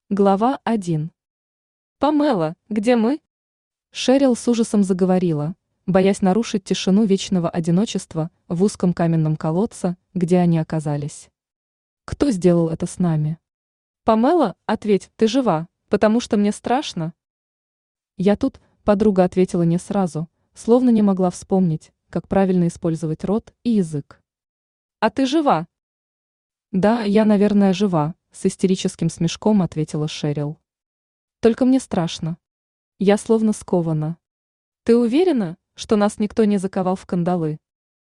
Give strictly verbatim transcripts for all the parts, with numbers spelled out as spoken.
Глава один. «Памела, где мы?» Шерил с ужасом заговорила, боясь нарушить тишину вечного одиночества в узком каменном колодце, где они оказались. «Кто сделал это с нами?» «Памела, ответь, ты жива, потому что мне страшно». «Я тут», — подруга ответила не сразу, словно не могла вспомнить, как правильно использовать рот и язык. «А ты жива?» «Да, я, наверное, жива», — с истерическим смешком ответила Шерил. «Только мне страшно. Я словно скована. Ты уверена, что нас никто не заковал в кандалы?»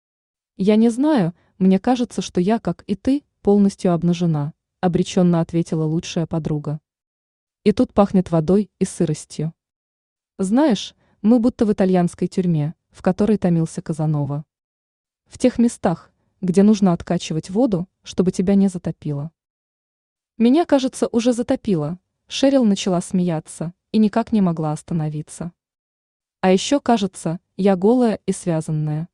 «Я не знаю, мне кажется, что я, как и ты, полностью обнажена», — обреченно ответила лучшая подруга. «И тут пахнет водой и сыростью. Знаешь, мы будто в итальянской тюрьме, в которой томился Казанова. В тех местах, где нужно откачивать воду, чтобы тебя не затопило». «Меня, кажется, уже затопило», — Шерил начала смеяться и никак не могла остановиться. «А еще, кажется, я голая и связанная».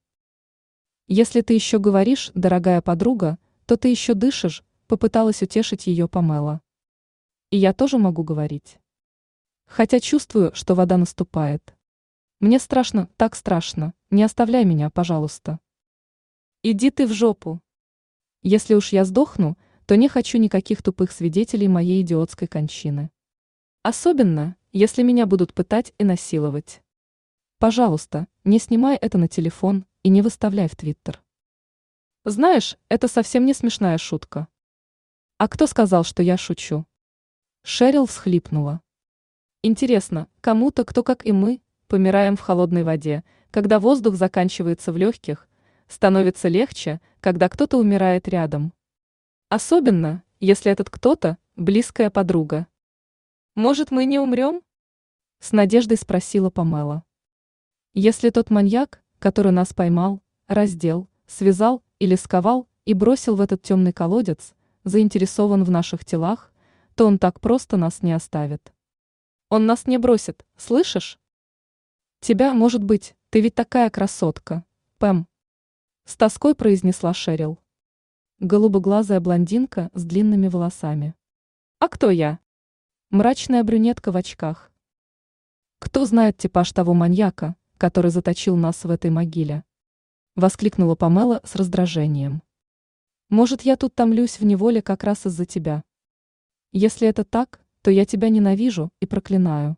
«Если ты еще говоришь, дорогая подруга, то ты еще дышишь», — попыталась утешить ее Памела. «И я тоже могу говорить. Хотя чувствую, что вода наступает. Мне страшно, так страшно, не оставляй меня, пожалуйста». «Иди ты в жопу. Если уж я сдохну, то не хочу никаких тупых свидетелей моей идиотской кончины. Особенно, если меня будут пытать и насиловать. Пожалуйста, не снимай это на телефон и не выставляй в Твиттер. Знаешь, это совсем не смешная шутка». «А кто сказал, что я шучу?» Шерил всхлипнула. «Интересно, кому-то, кто, как и мы, помираем в холодной воде, когда воздух заканчивается в легких, становится легче, когда кто-то умирает рядом. Особенно, если этот кто-то – близкая подруга. Может, мы не умрем?» С надеждой спросила Памела. «Если тот маньяк, который нас поймал, раздел, связал или сковал и бросил в этот темный колодец, заинтересован в наших телах, то он так просто нас не оставит. Он нас не бросит, слышишь? Тебя, может быть, ты ведь такая красотка, Пэм», – с тоской произнесла Шерил. Голубоглазая блондинка с длинными волосами. «А кто я?» Мрачная брюнетка в очках. «Кто знает типаж того маньяка, который заточил нас в этой могиле?» Воскликнула Памела с раздражением. «Может, я тут томлюсь в неволе как раз из-за тебя? Если это так, то я тебя ненавижу и проклинаю».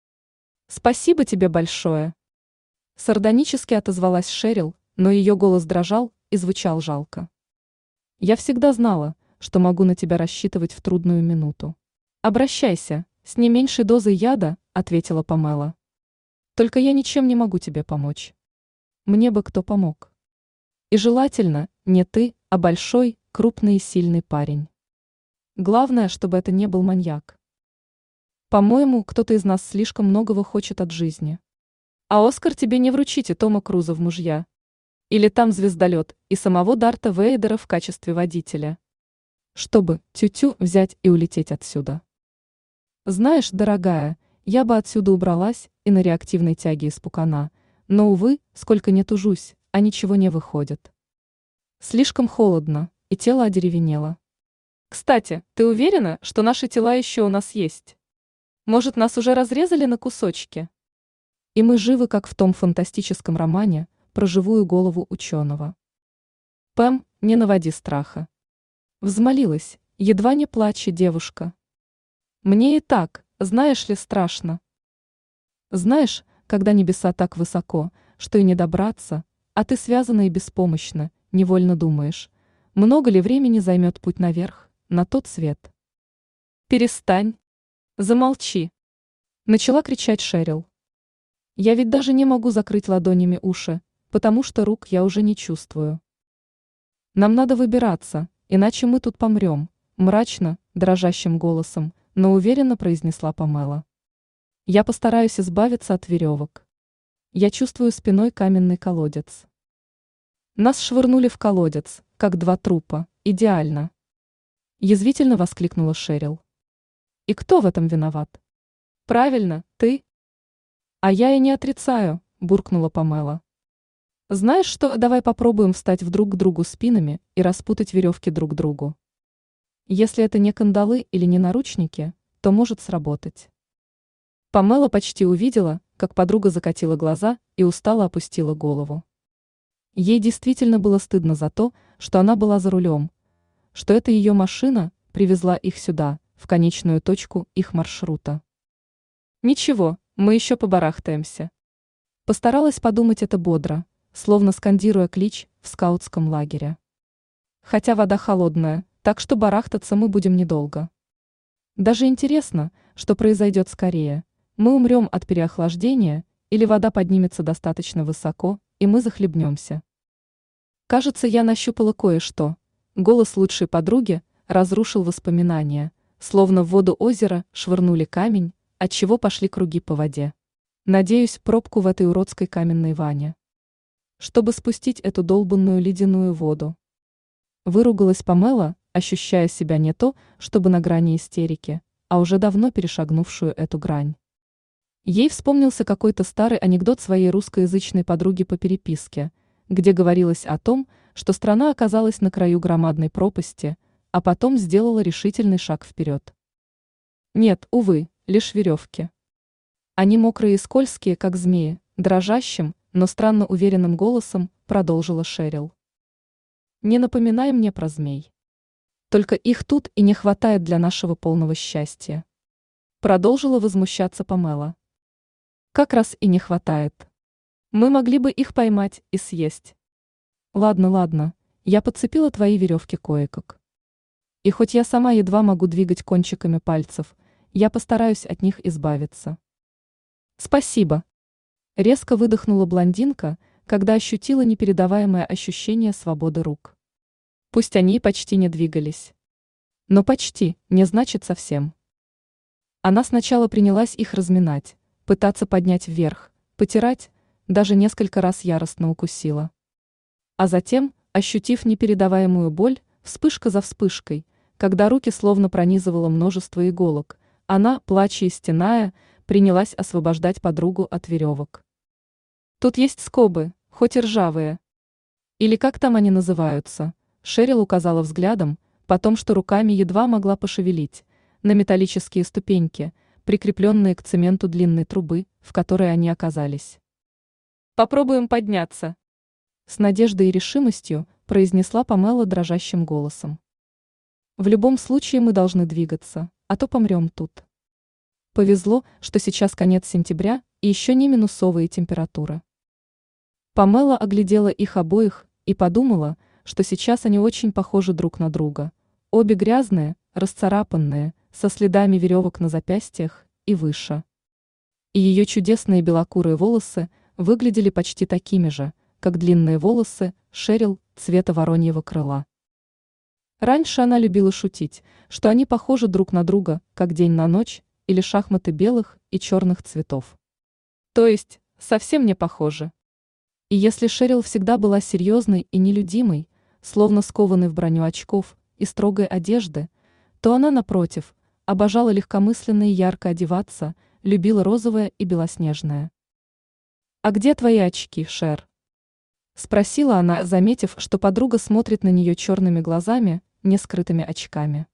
«Спасибо тебе большое!» Сардонически отозвалась Шерил, но ее голос дрожал и звучал жалко. «Я всегда знала, что могу на тебя рассчитывать в трудную минуту. Обращайся, с не меньшей дозой яда», — ответила Памела. «Только я ничем не могу тебе помочь. Мне бы кто помог. И желательно, не ты, а большой, крупный и сильный парень. Главное, чтобы это не был маньяк. По-моему, кто-то из нас слишком многого хочет от жизни. А Оскар тебе не вручите Тома Круза в мужья. Или там звездолет и самого Дарта Вейдера в качестве водителя. Чтобы тю-тю взять и улететь отсюда. Знаешь, дорогая, я бы отсюда убралась и на реактивной тяге испукана, но, увы, сколько не тужусь, а ничего не выходит. Слишком холодно, и тело одеревенело. Кстати, ты уверена, что наши тела еще у нас есть? Может, нас уже разрезали на кусочки? И мы живы, как в том фантастическом романе про живую голову ученого. Пэм, не наводи страха. Взмолилась, едва не плача девушка. Мне и так, знаешь ли, страшно. Знаешь, когда небеса так высоко, что и не добраться, а ты связана и беспомощна, невольно думаешь, много ли времени займет путь наверх, на тот свет? «Перестань. Замолчи», – начала кричать Шерил. «Я ведь даже не могу закрыть ладонями уши, потому что рук я уже не чувствую. Нам надо выбираться, иначе мы тут помрем», – мрачно, дрожащим голосом, но уверенно произнесла Памела. «Я постараюсь избавиться от веревок. Я чувствую спиной каменный колодец». «Нас швырнули в колодец, как два трупа, идеально», – язвительно воскликнула Шерил. «И кто в этом виноват?» «Правильно, ты». «А я и не отрицаю», – буркнула Памела. «Знаешь что, давай попробуем встать в друг к другу спинами и распутать веревки друг другу. Если это не кандалы или не наручники, то может сработать. Памела почти увидела, как подруга закатила глаза и устало опустила голову. Ей действительно было стыдно за то, что она была за рулем, что это ее машина привезла их сюда, в конечную точку их маршрута. «Ничего, мы еще побарахтаемся». Постаралась подумать это бодро, словно скандируя клич в скаутском лагере. Хотя вода холодная, так что барахтаться мы будем недолго. Даже интересно, что произойдет скорее. Мы умрем от переохлаждения, или вода поднимется достаточно высоко, и мы захлебнемся. Кажется, я нащупала кое-что. Голос лучшей подруги разрушил воспоминания, словно в воду озера швырнули камень, отчего пошли круги по воде. Надеюсь, пробку в этой уродской каменной ванне. Чтобы спустить эту долбанную ледяную воду. Выругалась Памела, ощущая себя не то, чтобы на грани истерики, а уже давно перешагнувшую эту грань. Ей вспомнился какой-то старый анекдот своей русскоязычной подруги по переписке, где говорилось о том, что страна оказалась на краю громадной пропасти, а потом сделала решительный шаг вперед. Нет, увы, лишь веревки. Они мокрые и скользкие, как змеи, дрожащим, но странно уверенным голосом продолжила Шерил. Не напоминай мне про змей. Только их тут и не хватает для нашего полного счастья. Продолжила возмущаться Памела. Как раз и не хватает. Мы могли бы их поймать и съесть. Ладно, ладно, я подцепила твои веревки кое-как. И хоть я сама едва могу двигать кончиками пальцев, я постараюсь от них избавиться. Спасибо. Резко выдохнула блондинка, когда ощутила непередаваемое ощущение свободы рук. Пусть они почти не двигались. Но почти не значит совсем. Она сначала принялась их разминать, пытаться поднять вверх, потирать, даже несколько раз яростно укусила. А затем, ощутив непередаваемую боль, вспышка за вспышкой, когда руки словно пронизывало множество иголок, она, плача и стеная, принялась освобождать подругу от веревок. Тут есть скобы, хоть и ржавые. Или как там они называются, Шерил указала взглядом, потом что руками едва могла пошевелить, на металлические ступеньки, прикрепленные к цементу длинной трубы, в которой они оказались. «Попробуем подняться», — с надеждой и решимостью произнесла Памела дрожащим голосом. «В любом случае мы должны двигаться, а то помрем тут». Повезло, что сейчас конец сентября и еще не минусовые температуры. Памела оглядела их обоих и подумала, что сейчас они очень похожи друг на друга. Обе грязные, расцарапанные, со следами веревок на запястьях и выше. И ее чудесные белокурые волосы выглядели почти такими же, как длинные волосы Шерил цвета вороньего крыла. Раньше она любила шутить, что они похожи друг на друга, как день на ночь, или шахматы белых и черных цветов. То есть, совсем не похожи. И если Шерил всегда была серьезной и нелюдимой, словно скованной в броню очков и строгой одежды, то она, напротив, обожала легкомысленно и ярко одеваться, любила розовое и белоснежное. «А где твои очки, Шер?» — спросила она, заметив, что подруга смотрит на нее черными глазами, не скрытыми очками.